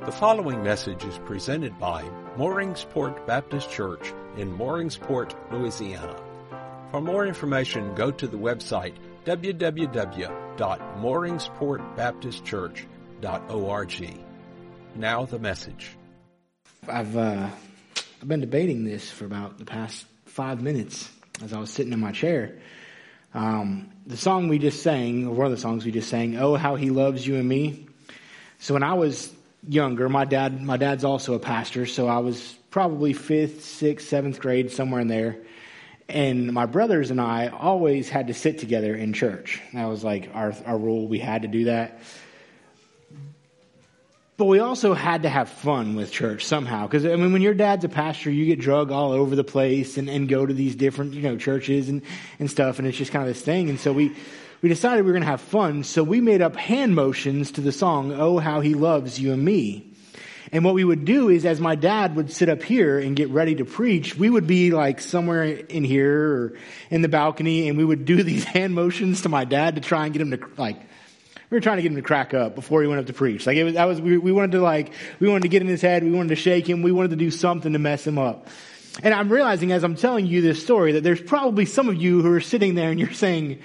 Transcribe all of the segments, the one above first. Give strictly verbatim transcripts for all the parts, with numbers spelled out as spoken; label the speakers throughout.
Speaker 1: The following message is presented by Mooringsport Baptist Church in Mooringsport, Louisiana. For more information, go to the website w w w dot mooringsport baptist church dot org. Now the message.
Speaker 2: I've uh, I've been debating this for about the past five minutes as I was sitting in my chair. Um, the song we just sang, or one of the songs we just sang, "Oh, How He Loves You and Me." So when I was younger, my dad, my dad's also a pastor, so I was probably fifth, sixth, seventh grade, somewhere in there. And my brothers and I always had to sit together in church. That was like our our rule. We had to do that. But we also had to have fun with church somehow. Because, I mean, when your dad's a pastor, you get drug all over the place and, and go to these different, you know, churches and, and stuff. And it's just kind of this thing. And so we, we decided we were going to have fun. So we made up hand motions to the song, "Oh, How He Loves You and Me." And what we would do is, as my dad would sit up here and get ready to preach, we would be like somewhere in here or in the balcony, and we would do these hand motions to my dad to try and get him to, like, we were trying to get him to crack up before he went up to preach. Like, it was, that was, we, we wanted to like, we wanted to get in his head, we wanted to shake him, we wanted to do something to mess him up. And I'm realizing as I'm telling you this story that there's probably some of you who are sitting there and you're saying,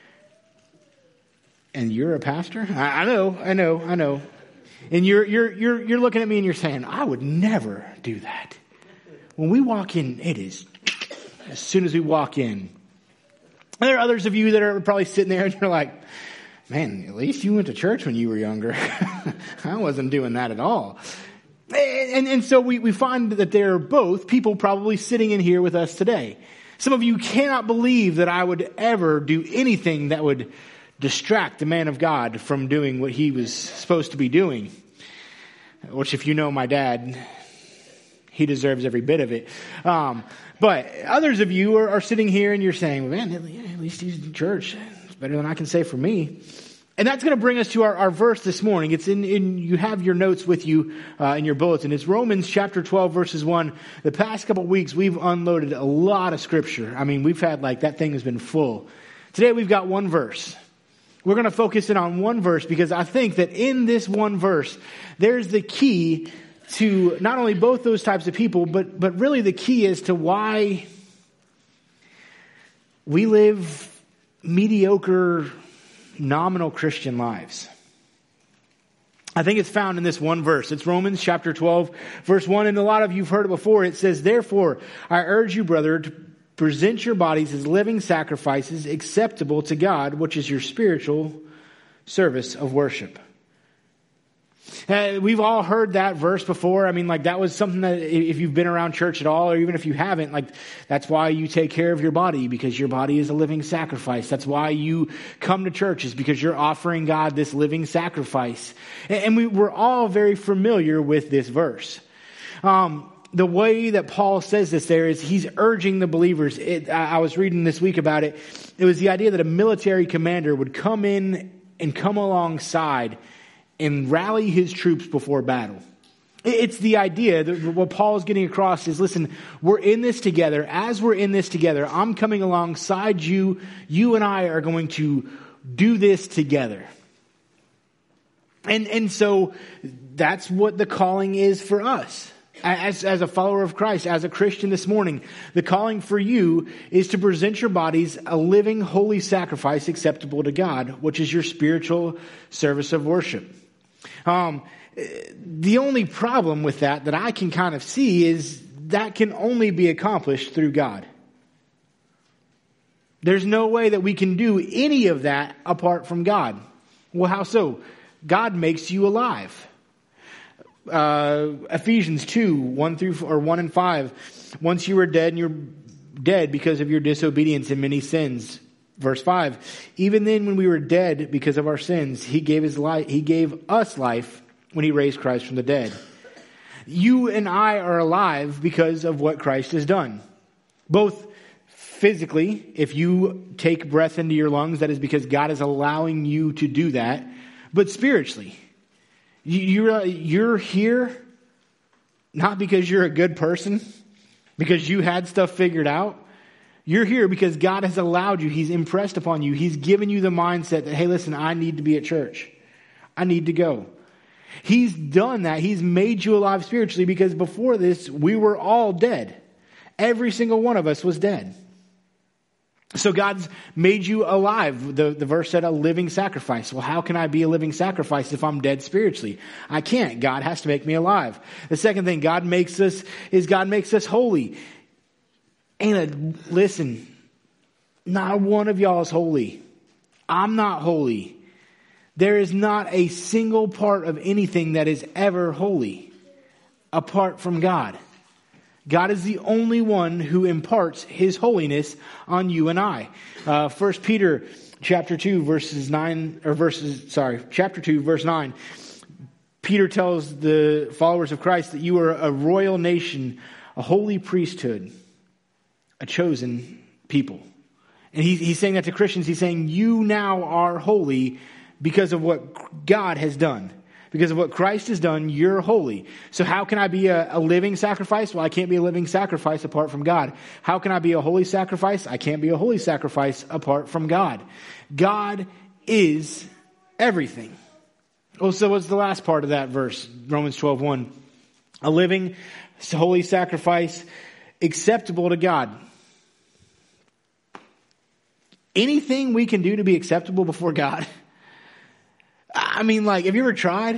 Speaker 2: "And you're a pastor?" I, I know, I know, I know. And you're, you're, you're, you're looking at me and you're saying, "I would never do that." When we walk in, it is as soon as we walk in. And there are others of you that are probably sitting there and you're like, "Man, at least you went to church when you were younger." I wasn't doing that at all. And, and so we, we find that there are both people probably sitting in here with us today. Some of you cannot believe that I would ever do anything that would distract the man of God from doing what he was supposed to be doing. Which, if you know my dad, he deserves every bit of it. Um, but others of you are, are sitting here and you're saying, "Man, at least he's in church. It's better than I can say for me." And that's going to bring us to our, our verse this morning. It's in, in, you have your notes with you uh, in your bulletin. It's Romans chapter twelve, verses one. The past couple of weeks, we've unloaded a lot of scripture. I mean, we've had like, that thing has been full. Today, we've got one verse. We're going to focus in on one verse because I think that in this one verse, there's the key to not only both those types of people, but, but really the key as to why we live mediocre, nominal Christian lives. I think it's found in this one verse. It's Romans chapter twelve, verse one. And a lot of you have heard it before. It says, "Therefore, I urge you, brother, to present your bodies as living sacrifices acceptable to God, which is your spiritual service of worship." Uh, we've all heard that verse before. I mean, like, that was something that if you've been around church at all, or even if you haven't, like, that's why you take care of your body, because your body is a living sacrifice. That's why you come to church, is because you're offering God this living sacrifice. And, and we, we're all very familiar with this verse. Um, The way that Paul says this there is he's urging the believers. It, I was reading this week about it. It was the idea that a military commander would come in and come alongside and rally his troops before battle. It's the idea that what Paul is getting across is, listen, we're in this together. As we're in this together, I'm coming alongside you. You and I are going to do this together. And, and so that's what the calling is for us. As, as a follower of Christ, as a Christian this morning, the calling for you is to present your bodies a living, holy sacrifice acceptable to God, which is your spiritual service of worship. Um, the only problem with that that I can kind of see is that can only be accomplished through God. There's no way that we can do any of that apart from God. Well, how so? God makes you alive. Uh, Ephesians two, one through, or one and five. "Once you were dead and you're dead because of your disobedience and many sins." Verse five. "Even then when we were dead because of our sins, he gave his life, he gave us life when he raised Christ from the dead." You and I are alive because of what Christ has done. Both physically, if you take breath into your lungs, that is because God is allowing you to do that. But spiritually, You're, you're here not because you're a good person, because you had stuff figured out. You're here because God has allowed you. He's impressed upon you. He's given you the mindset that, hey, listen, I need to be at church. I need to go. He's done that. He's made you alive spiritually because before this, we were all dead. Every single one of us was dead. So God's made you alive. The, the verse said a living sacrifice. Well, how can I be a living sacrifice if I'm dead spiritually? I can't. God has to make me alive. The second thing God makes us is God makes us holy. And uh, listen, not one of y'all is holy. I'm not holy. There is not a single part of anything that is ever holy apart from God. God is the only one who imparts his holiness on you and I. Uh, First Peter chapter two, verses nine, or verses, sorry, chapter two, verse nine. Peter tells the followers of Christ that you are a royal nation, a holy priesthood, a chosen people. And he, he's saying that to Christians. He's saying you now are holy because of what God has done. Because of what Christ has done, you're holy. So how can I be a, a living sacrifice? Well, I can't be a living sacrifice apart from God. How can I be a holy sacrifice? I can't be a holy sacrifice apart from God. God is everything. Oh, so what's the last part of that verse? Romans twelve one. A living, holy sacrifice acceptable to God. Anything we can do to be acceptable before God? I mean, like, have you ever tried?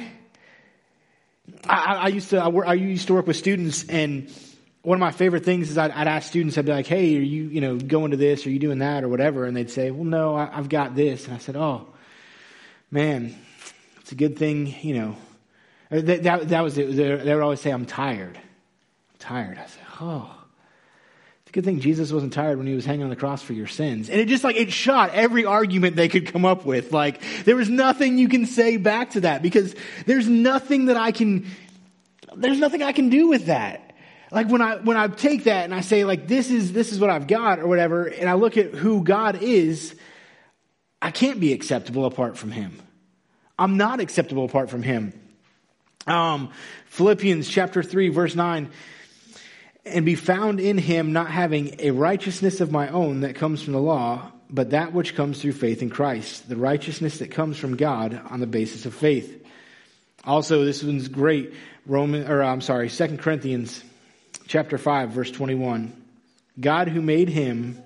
Speaker 2: I, I used to, I, work, I used to work with students, and one of my favorite things is I'd, I'd ask students, I'd be like, hey, are you, you know, going to this? Are you doing that or whatever? And they'd say, well, no, I, I've got this. And I said, oh, man, it's a good thing, you know. That, that, that was it. They would always say, I'm tired. I'm tired. I said, oh. It's a good thing Jesus wasn't tired when he was hanging on the cross for your sins. And it just like, it shot every argument they could come up with. Like, there was nothing you can say back to that because there's nothing that I can, there's nothing I can do with that. Like when I, when I take that and I say like, this is, this is what I've got or whatever, and I look at who God is, I can't be acceptable apart from him. I'm not acceptable apart from him. Um, Philippians chapter three, verse nine. And be found in him, not having a righteousness of my own that comes from the law, but that which comes through faith in Christ, the righteousness that comes from God on the basis of faith. Also, this one's great. Roman, or I'm sorry, Second Corinthians chapter five, verse twenty-one. God who made him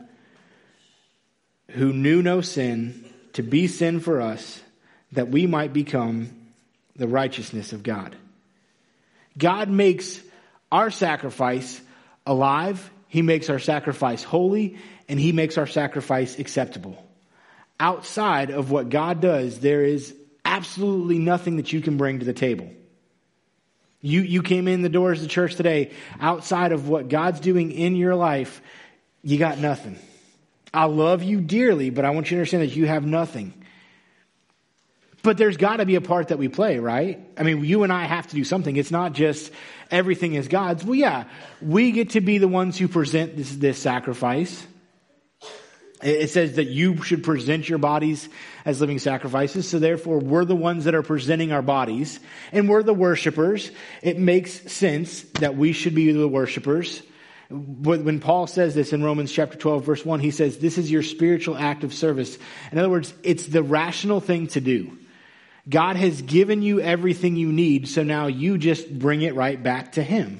Speaker 2: who knew no sin to be sin for us, that we might become the righteousness of God. God makes our sacrifice alive, he makes our sacrifice holy, and he makes our sacrifice acceptable. Outside of what God does, there is absolutely nothing that you can bring to the table. You, you came in the doors of the church today, outside of what God's doing in your life, you got nothing. I love you dearly, but I want you to understand that you have nothing. But there's got to be a part that we play, right? I mean, you and I have to do something. It's not just everything is God's. Well, yeah, we get to be the ones who present this, this sacrifice. It says that you should present your bodies as living sacrifices. So therefore, we're the ones that are presenting our bodies. And we're the worshipers. It makes sense that we should be the worshipers. When Paul says this in Romans chapter twelve, verse one, he says, this is your spiritual act of service. In other words, it's the rational thing to do. God has given you everything you need, so now you just bring it right back to him.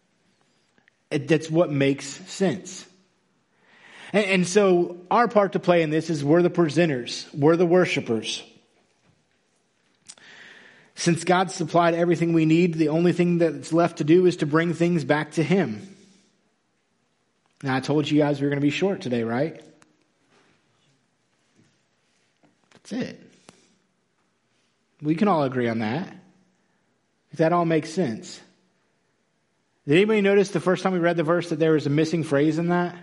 Speaker 2: That's what makes sense. And, and so our part to play in this is we're the presenters. We're the worshipers. Since God supplied everything we need, the only thing that's left to do is to bring things back to him. Now, I told you guys we were going to be short today, right? That's it. We can all agree on that. If that all makes sense. Did anybody notice the first time we read the verse that there was a missing phrase in that?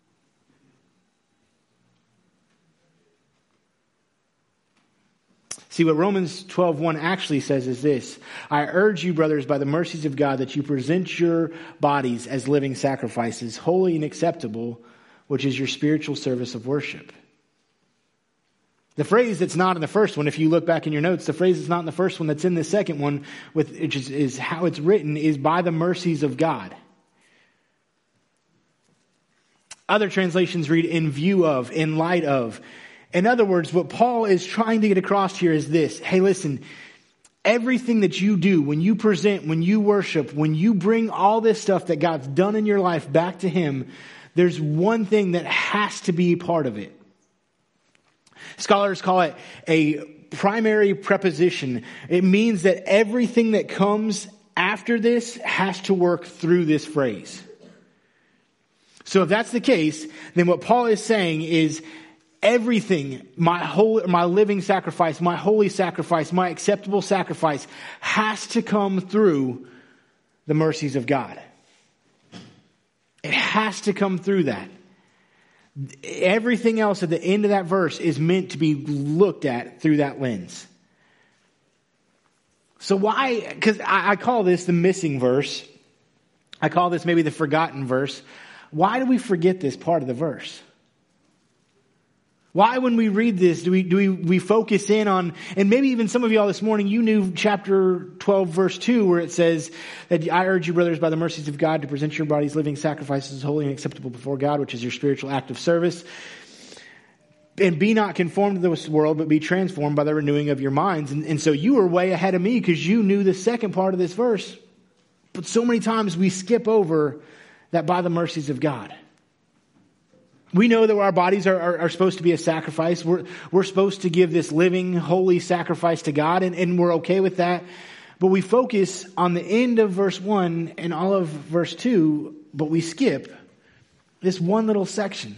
Speaker 2: See, what Romans twelve one actually says is this. I urge you, brothers, by the mercies of God, that you present your bodies as living sacrifices, holy and acceptable, which is your spiritual service of worship. The phrase that's not in the first one, if you look back in your notes, the phrase that's not in the first one that's in the second one, with, which is, is how it's written, is by the mercies of God. Other translations read in view of, in light of. In other words, what Paul is trying to get across here is this. Hey, listen, Everything that you do, when you present, when you worship, when you bring all this stuff that God's done in your life back to Him, there's one thing that has to be part of it. Scholars call it a primary preposition. It means that everything that comes after this has to work through this phrase. So if that's the case, then what Paul is saying is everything, my whole, my living sacrifice, my holy sacrifice, my acceptable sacrifice has to come through the mercies of God. It has to come through that. Everything else at the end of that verse is meant to be looked at through that lens. So why, because I, I call this the missing verse. I call this maybe the forgotten verse. Why do we forget this part of the verse? Why, when we read this, do we do we, we focus in on, and maybe even some of y'all this morning, you knew chapter twelve, verse two, where it says that I urge you, brothers, by the mercies of God, to present your bodies living sacrifices, holy and acceptable before God, which is your spiritual act of service. And be not conformed to this world, but be transformed by the renewing of your minds. And, and so you were way ahead of me because you knew the second part of this verse. But so many times we skip over that by the mercies of God. We know that our bodies are, are, are supposed to be a sacrifice. We're, we're supposed to give this living, holy sacrifice to God, and, and we're okay with that. But we focus on the end of verse one and all of verse two, but we skip this one little section.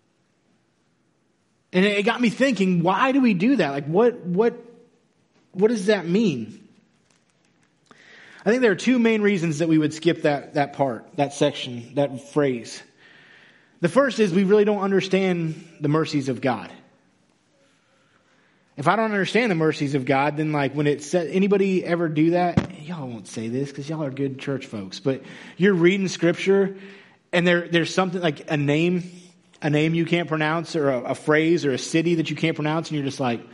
Speaker 2: And it got me thinking, why do we do that? Like, what, what, what does that mean? I think there are two main reasons that we would skip that, that part, that section, that phrase. The first is we really don't understand the mercies of God. If I don't understand the mercies of God, then like when it said, anybody ever do that? Y'all won't say this because y'all are good church folks, but you're reading scripture and there, there's something like a name, a name you can't pronounce, or a, a phrase or a city that you can't pronounce, and you're just like,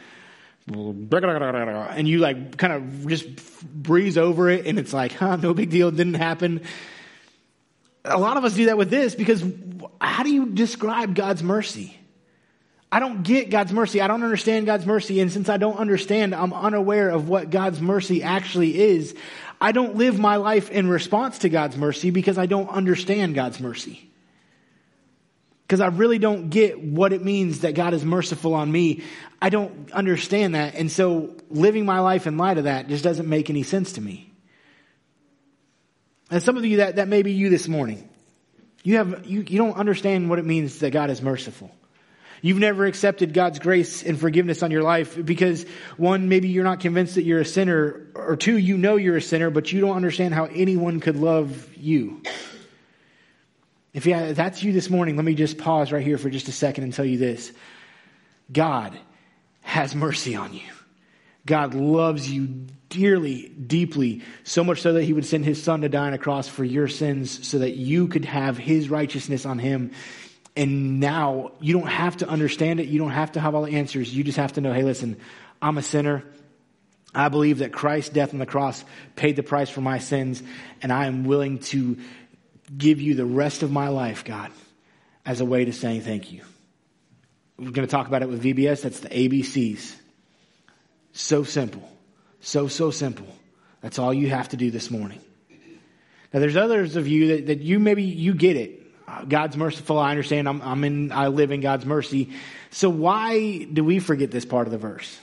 Speaker 2: and you like kind of just breeze over it, and it's like, huh, no big deal, it didn't happen. A lot of us do that with this because how do you describe God's mercy? I don't get God's mercy. I don't understand God's mercy. And since I don't understand, I'm unaware of what God's mercy actually is. I don't live my life in response to God's mercy because I don't understand God's mercy. Because I really don't get what it means that God is merciful on me. I don't understand that. And so living my life in light of that just doesn't make any sense to me. And some of you, that, that may be you this morning. You have you, you don't understand what it means that God is merciful. You've never accepted God's grace and forgiveness on your life because, one, maybe you're not convinced that you're a sinner, or two, you know you're a sinner, but you don't understand how anyone could love you. If yeah, that's you this morning, let me just pause right here for just a second and tell you this. God has mercy on you. God loves you dearly, deeply, so much so that He would send His Son to die on a cross for your sins so that you could have His righteousness on Him. And now you don't have to understand it. You don't have to have all the answers. You just have to know, hey, listen, I'm a sinner. I believe that Christ's death on the cross paid the price for my sins, and I am willing to give you the rest of my life, God, as a way to saying thank you. We're going to talk about it with V B S. That's the A B Cs. So simple. So, so simple. That's all you have to do this morning. Now, there's others of you that, that you maybe you get it. God's merciful. I understand. I'm, I'm in. I live in God's mercy. So why do we forget this part of the verse?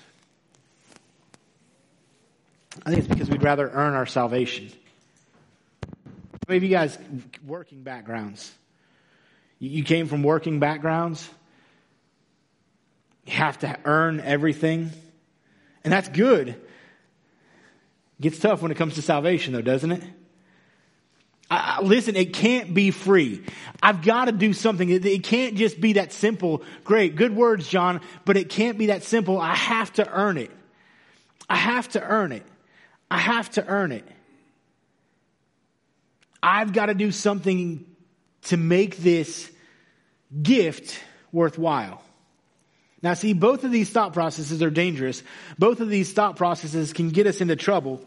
Speaker 2: I think it's because we'd rather earn our salvation. Maybe you guys working backgrounds. You came from working backgrounds. You have to earn everything, and that's good. It gets tough when it comes to salvation, though, doesn't it? I, listen, it can't be free. I've got to do something. It, it can't just be that simple. Great, good words, John, but it can't be that simple. I have to earn it. I have to earn it. I have to earn it. I've got to do something to make this gift worthwhile. Now, see, both of these thought processes are dangerous. Both of these thought processes can get us into trouble.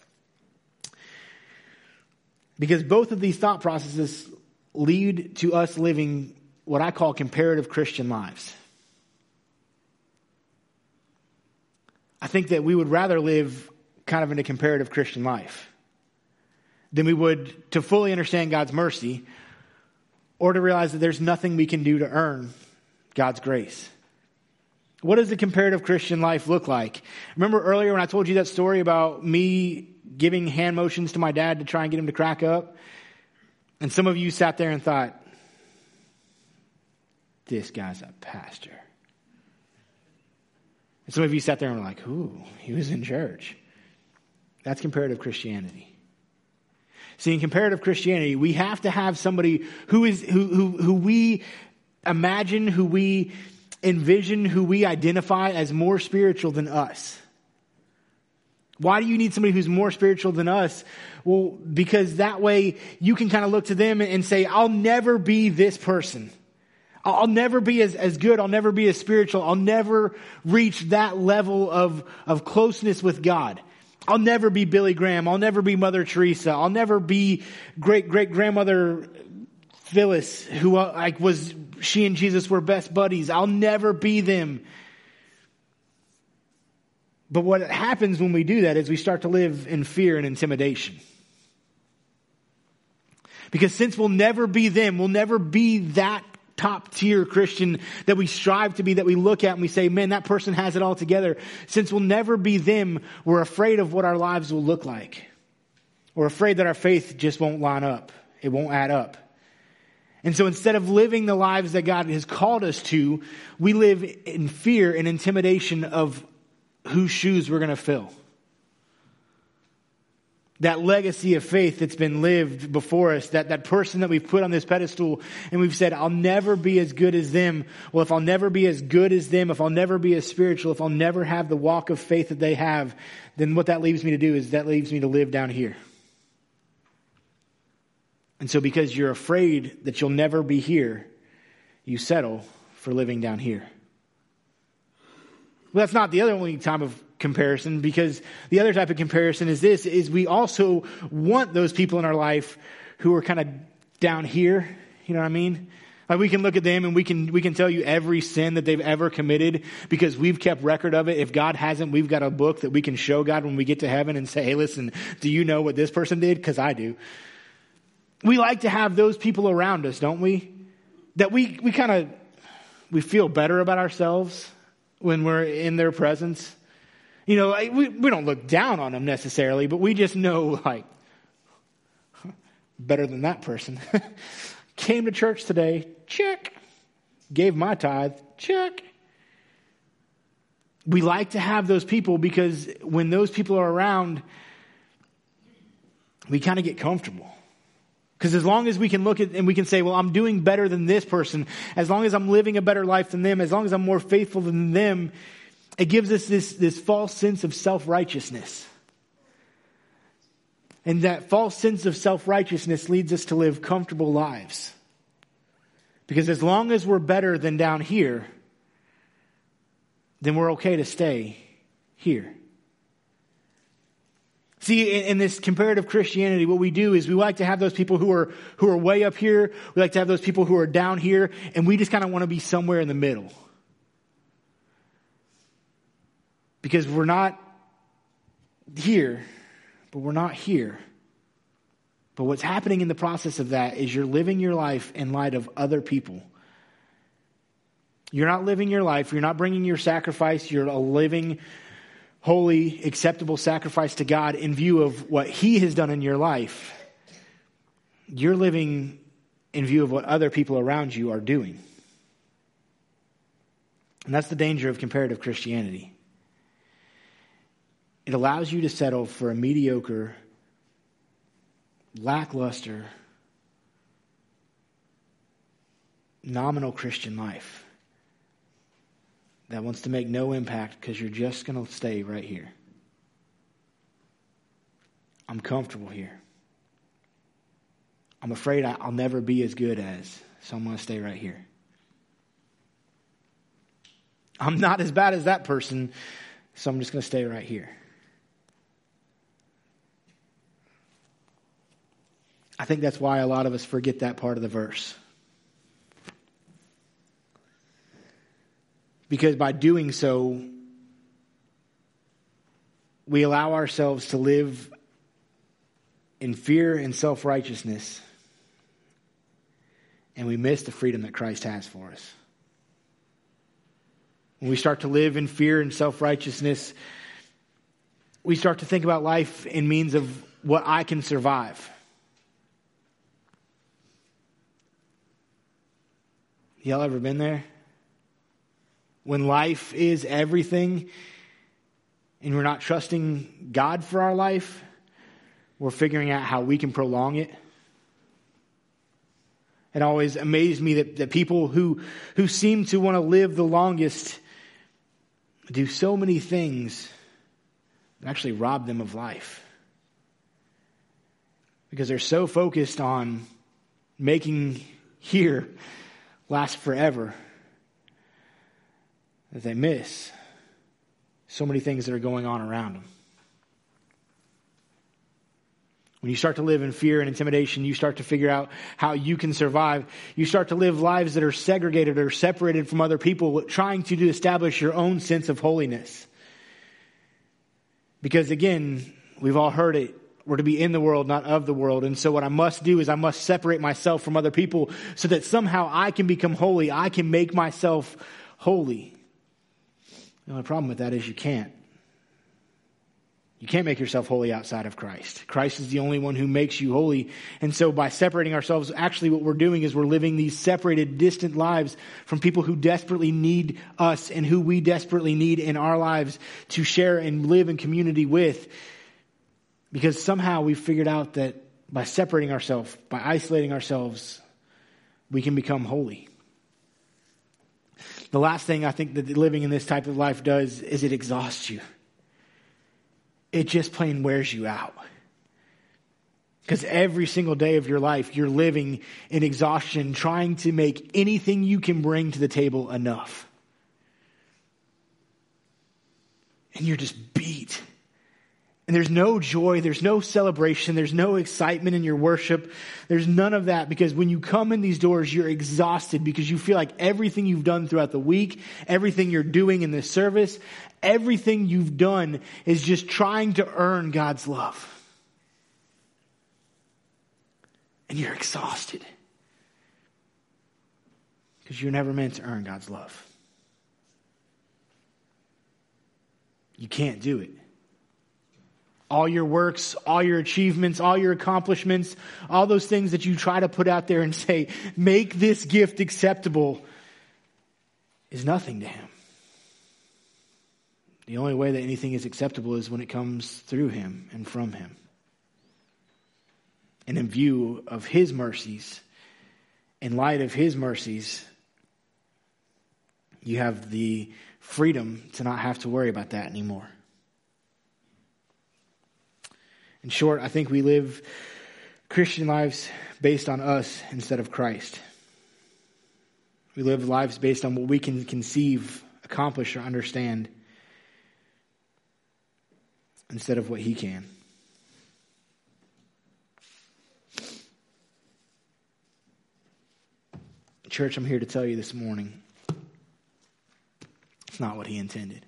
Speaker 2: Because both of these thought processes lead to us living what I call comparative Christian lives. I think that we would rather live kind of into comparative Christian life than we would to fully understand God's mercy or to realize that there's nothing we can do to earn God's grace. What does the comparative Christian life look like? Remember earlier when I told you that story about me giving hand motions to my dad to try and get him to crack up? And some of you sat there and thought, this guy's a pastor. And some of you sat there and were like, ooh, he was in church. That's comparative Christianity. See, in comparative Christianity, we have to have somebody who is who who, who we imagine, who we envision, who we identify as more spiritual than us. Why do you need somebody who's more spiritual than us? Well, because that way you can kind of look to them and say, I'll never be this person. I'll never be as, as good. I'll never be as spiritual. I'll never reach that level of, of closeness with God. I'll never be Billy Graham. I'll never be Mother Teresa. I'll never be great, great grandmother Phyllis, who uh, like was, she and Jesus were best buddies. I'll never be them. But what happens when we do that is we start to live in fear and intimidation. Because since we'll never be them, we'll never be that top tier Christian that we strive to be, that we look at and we say, man, that person has it all together. Since we'll never be them, we're afraid of what our lives will look like. We're afraid that our faith just won't line up. It won't add up. And so instead of living the lives that God has called us to, we live in fear and intimidation of whose shoes we're going to fill. That legacy of faith that's been lived before us, that, that person that we've put on this pedestal and we've said, I'll never be as good as them. Well, if I'll never be as good as them, if I'll never be as spiritual, if I'll never have the walk of faith that they have, then what that leaves me to do is that leaves me to live down here. And so because you're afraid that you'll never be here, you settle for living down here. Well, that's not the other only type of comparison, because the other type of comparison is this, is we also want those people in our life who are kind of down here. You know what I mean? Like we can look at them and we can, we can tell you every sin that they've ever committed because we've kept record of it. If God hasn't, we've got a book that we can show God when we get to heaven and say, hey, listen, do you know what this person did? Because I do. We like to have those people around us, don't we? That we, we kind of, we feel better about ourselves when we're in their presence. You know, we, we don't look down on them necessarily, but we just know, like, better than that person. Came to church today, check. Gave my tithe, check. We like to have those people because when those people are around, we kind of get comfortable. Because as long as we can look at and we can say, well, I'm doing better than this person, as long as I'm living a better life than them, as long as I'm more faithful than them, it gives us this, this false sense of self-righteousness. And that false sense of self-righteousness leads us to live comfortable lives. Because as long as we're better than down here, then we're okay to stay here. See, in, in this comparative Christianity, what we do is we like to have those people who are who are way up here. We like to have those people who are down here. And we just kind of want to be somewhere in the middle. Because we're not here, but we're not here. But what's happening in the process of that is you're living your life in light of other people. You're not living your life. You're not bringing your sacrifice. You're a living, holy, acceptable sacrifice to God in view of what He has done in your life. You're living in view of what other people around you are doing. And that's the danger of comparative Christianity. It allows you to settle for a mediocre, lackluster, nominal Christian life that wants to make no impact because you're just going to stay right here. I'm comfortable here. I'm afraid I'll never be as good as, so I'm going to stay right here. I'm not as bad as that person, so I'm just going to stay right here. I think that's why a lot of us forget that part of the verse. Because by doing so, we allow ourselves to live in fear and self-righteousness, and we miss the freedom that Christ has for us. When we start to live in fear and self-righteousness, we start to think about life in means of what I can survive. Y'all ever been there? When life is everything and we're not trusting God for our life, we're figuring out how we can prolong it. It always amazed me that, that people who, who seem to want to live the longest do so many things that actually rob them of life. Because they're so focused on making here last forever that they miss so many things that are going on around them. When you start to live in fear and intimidation, you start to figure out how you can survive. You start to live lives that are segregated or separated from other people, trying to establish your own sense of holiness. Because again, we've all heard it. We're to be in the world, not of the world. And so what I must do is I must separate myself from other people so that somehow I can become holy. I can make myself holy. The only problem with that is you can't. You can't make yourself holy outside of Christ. Christ is the only one who makes you holy. And so by separating ourselves, actually what we're doing is we're living these separated, distant lives from people who desperately need us and who we desperately need in our lives to share and live in community with. Because somehow we've figured out that by separating ourselves, by isolating ourselves, we can become holy. The last thing I think that living in this type of life does is it exhausts you. It just plain wears you out. Because every single day of your life, you're living in exhaustion, trying to make anything you can bring to the table enough. And you're just beat. And there's no joy, there's no celebration, there's no excitement in your worship. There's none of that, because when you come in these doors, you're exhausted because you feel like everything you've done throughout the week, everything you're doing in this service, everything you've done is just trying to earn God's love. And you're exhausted because you're never meant to earn God's love. You can't do it. All your works, all your achievements, all your accomplishments, all those things that you try to put out there and say, make this gift acceptable, is nothing to Him. The only way that anything is acceptable is when it comes through Him and from Him. And in view of His mercies, in light of His mercies, you have the freedom to not have to worry about that anymore. In short, I think we live Christian lives based on us instead of Christ. We live lives based on what we can conceive, accomplish, or understand instead of what He can. Church, I'm here to tell you this morning, it's not what He intended.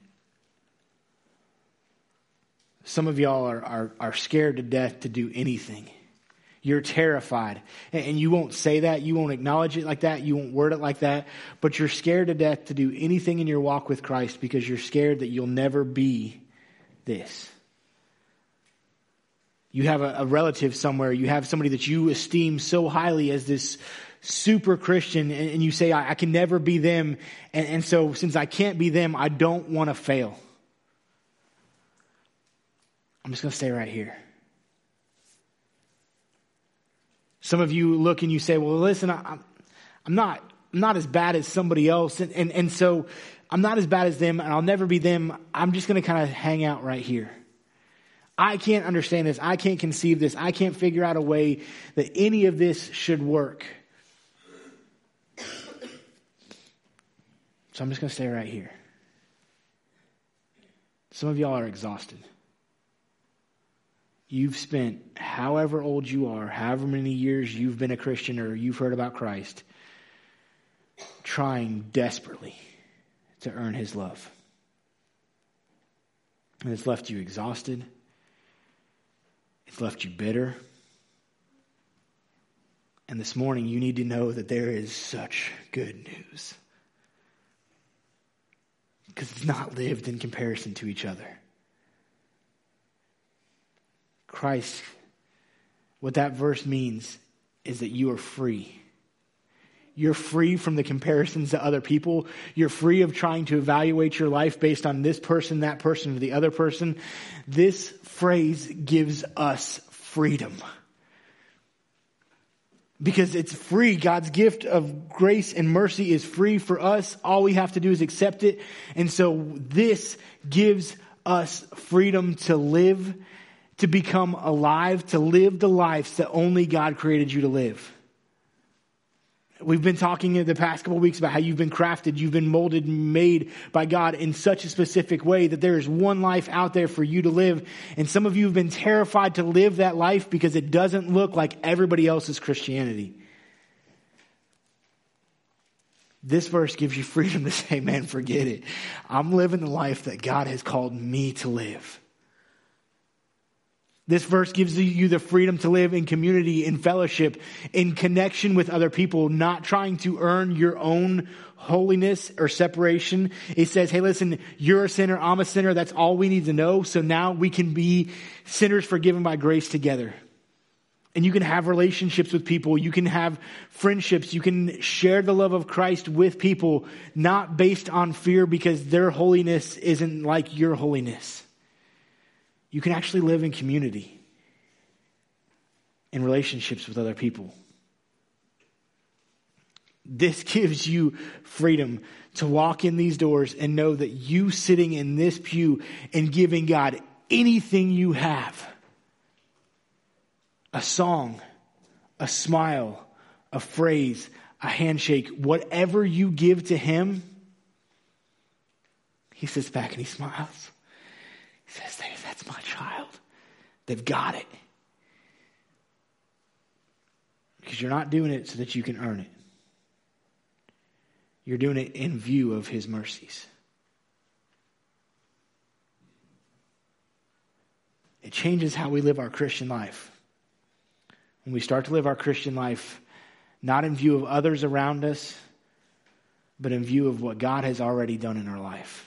Speaker 2: Some of y'all are, are, are scared to death to do anything. You're terrified. And you won't say that. You won't acknowledge it like that. You won't word it like that. But you're scared to death to do anything in your walk with Christ because you're scared that you'll never be this. You have a, a relative somewhere. You have somebody that you esteem so highly as this super Christian. And, and you say, I, I can never be them. And, and so since I can't be them, I don't want to fail. I'm just going to stay right here. Some of you look and you say, well, listen, I, I'm not I'm not as bad as somebody else. And, and, and so I'm not as bad as them, and I'll never be them. I'm just going to kind of hang out right here. I can't understand this. I can't conceive this. I can't figure out a way that any of this should work. So I'm just going to stay right here. Some of y'all are exhausted. You've spent however old you are, however many years you've been a Christian or you've heard about Christ, trying desperately to earn His love. And it's left you exhausted. It's left you bitter. And this morning, you need to know that there is such good news. Because it's not lived in comparison to each other. Christ, what that verse means is that you are free. You're free from the comparisons to other people. You're free of trying to evaluate your life based on this person, that person, or the other person. This phrase gives us freedom. Because it's free. God's gift of grace and mercy is free for us. All we have to do is accept it. And so this gives us freedom to live, to become alive, to live the lives that only God created you to live. We've been talking in the past couple of weeks about how you've been crafted, you've been molded, made by God in such a specific way that there is one life out there for you to live. And some of you have been terrified to live that life because it doesn't look like everybody else's Christianity. This verse gives you freedom to say, man, forget it. I'm living the life that God has called me to live. This verse gives you the freedom to live in community, in fellowship, in connection with other people, not trying to earn your own holiness or separation. It says, hey, listen, you're a sinner, I'm a sinner. That's all we need to know. So now we can be sinners forgiven by grace together. And you can have relationships with people. You can have friendships. You can share the love of Christ with people, not based on fear because their holiness isn't like your holiness. You can actually live in community, in relationships with other people. This gives you freedom to walk in these doors and know that you sitting in this pew and giving God anything you have, a song, a smile, a phrase, a handshake, whatever you give to Him, He sits back and He smiles. He says, that's my child. They've got it. Because you're not doing it so that you can earn it. You're doing it in view of His mercies. It changes how we live our Christian life. When we start to live our Christian life, not in view of others around us, but in view of what God has already done in our life.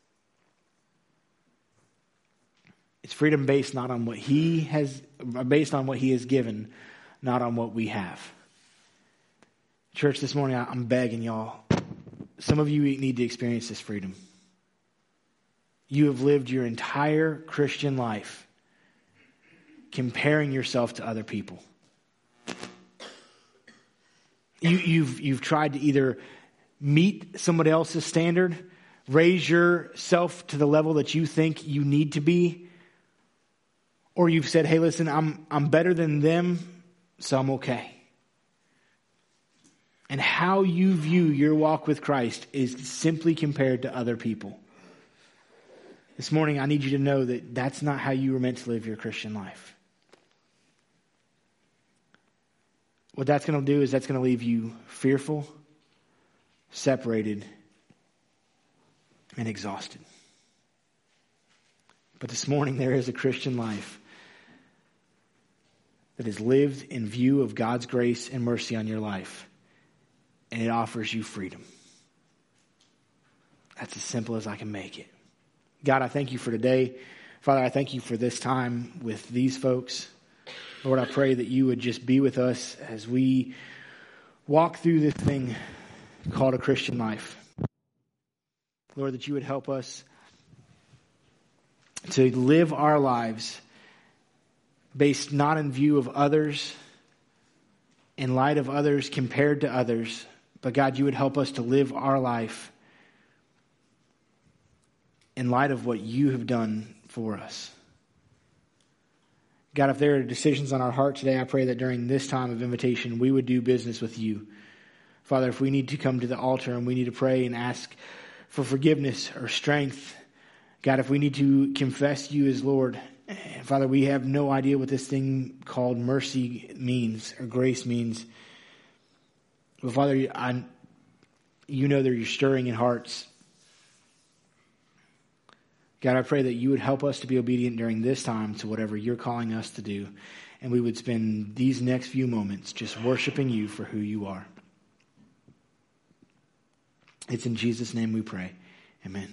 Speaker 2: It's freedom based not on what He has, based on what He has given, not on what we have. Church, this morning I'm begging y'all. Some of you need to experience this freedom. You have lived your entire Christian life comparing yourself to other people. You, you've you've tried to either meet somebody else's standard, raise yourself to the level that you think you need to be. Or you've said, hey, listen, I'm I'm better than them, so I'm okay. And how you view your walk with Christ is simply compared to other people. This morning, I need you to know that that's not how you were meant to live your Christian life. What that's going to do is that's going to leave you fearful, separated, and exhausted. But this morning, there is a Christian life that is lived in view of God's grace and mercy on your life. And it offers you freedom. That's as simple as I can make it. God, I thank you for today. Father, I thank you for this time with these folks. Lord, I pray that you would just be with us as we walk through this thing called a Christian life. Lord, that you would help us to live our lives based not in view of others, in light of others, compared to others, but God, you would help us to live our life in light of what you have done for us. God, if there are decisions on our heart today, I pray that during this time of invitation, we would do business with you. Father, if we need to come to the altar and we need to pray and ask for forgiveness or strength, God, if we need to confess you as Lord, Father, we have no idea what this thing called mercy means or grace means. But Father, I, you know that you're stirring in hearts. God, I pray that you would help us to be obedient during this time to whatever you're calling us to do. And we would spend these next few moments just worshiping you for who you are. It's in Jesus' name we pray. Amen.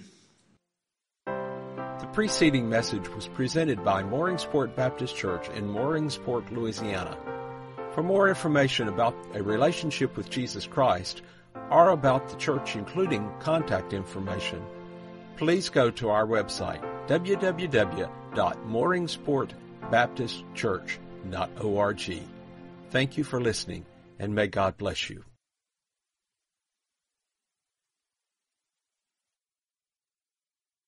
Speaker 1: The preceding message was presented by Mooringsport Baptist Church in Mooringsport, Louisiana. For more information about a relationship with Jesus Christ or about the church, including contact information, please go to our website, w w w dot mooringsport baptist church dot org. Thank you for listening, and may God bless you.